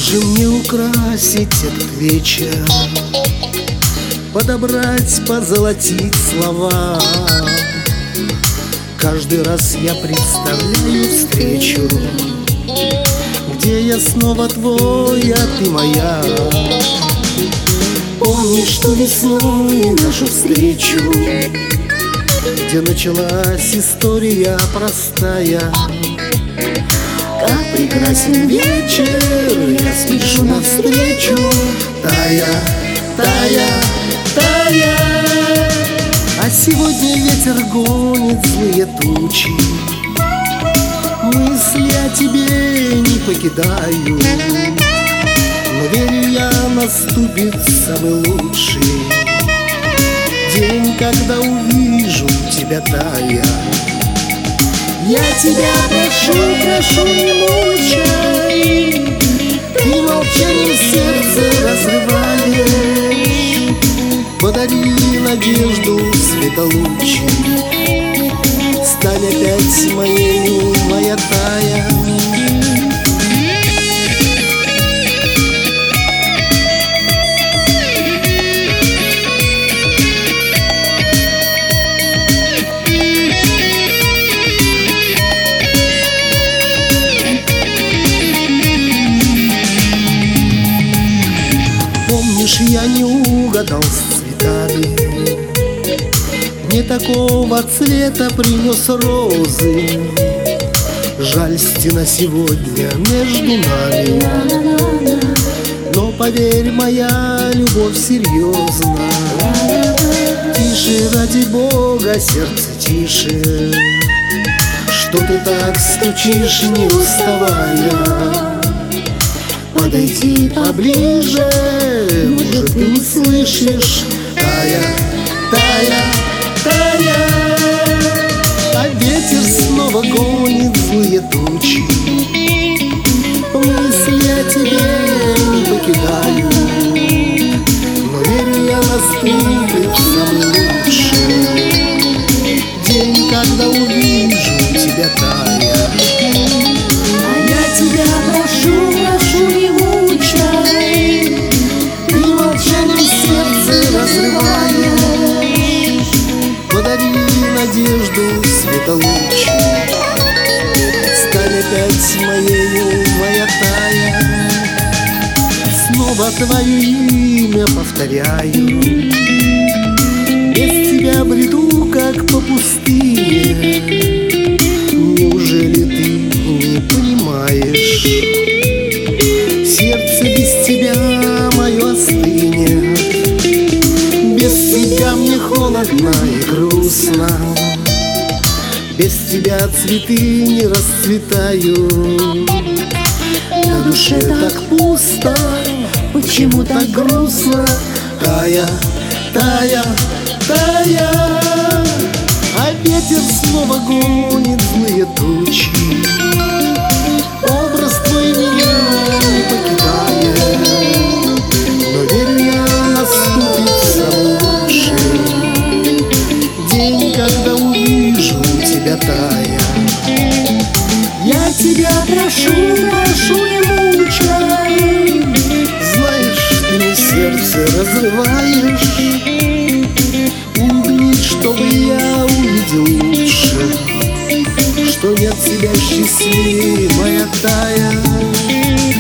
же мне украсить этот вечер, подобрать, позолотить слова? Каждый раз я представляю встречу, где я снова твой, а ты моя. Помнишь ту весной нашу встречу, где началась история простая? Как прекрасен вечер, я спешу навстречу, тая, тая, тая. А сегодня ветер гонит злые тучи, мысли о тебе не покидаю. Но верю я, наступит самый лучший день, когда увижу тебя, тая. Я тебя прошу, прошу, не мучай, ты молчанием сердце разрываешь. Подари надежду светолучи, стань опять моей, моя тая. Помнишь, я не угадал с цветами, не такого цвета принес розы. Жаль, стена сегодня между нами, но поверь, моя любовь серьезна. Тише, ради Бога, сердце, тише, что ты так стучишь, не уставая? Подойди поближе, может, ты услышишь, тая, тая, тая. А ветер снова гонит злые тучи, мысли о тебе не покидаю. Но верю я, наступит самый лучший день, когда увижу тебя, тая. А я тебя прошу, прошу, не мучай, ты молчанием сердце разрываешь. Подари надежду светолучи, стань опять моею, моя тая. Снова твое имя повторяю, без тебя бреду, как по пустыне. Неужели ты не понимаешь? Сердце без тебя мое остынет, без тебя мне холодно и грустно, без тебя цветы не расцветают. На душе так пусто, почему так грустно? Тая, тая, тая. А ветер снова гонит злые тучи, образ твой меня не покидает. Но верю я, наступит самый лучший день, когда увижу тебя, тая. я тебя прошу, прошу, не мучай. Знаешь, ты мне сердце разрываешь, улыбнись, чтобы я увидел лучше, что нет тебя счастливее, моя тая.